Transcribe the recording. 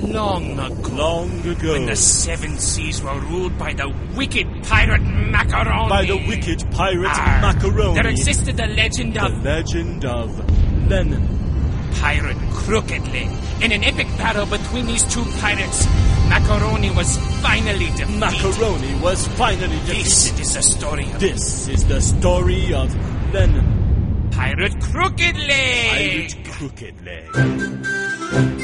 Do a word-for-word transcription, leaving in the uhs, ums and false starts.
long ago. Long ago. When the seven seas were ruled by the wicked pirate Macaroni. By the wicked pirate Arr, Macaroni. There existed the legend The of... legend of Lennon. Pirate Crooked Leg. In an epic battle between these two pirates, Macaroni was finally defeated. Macaroni was finally defeated. This is the story of... This is the story of Lennon. Pirate Crooked Leg. Pirate Crooked Leg.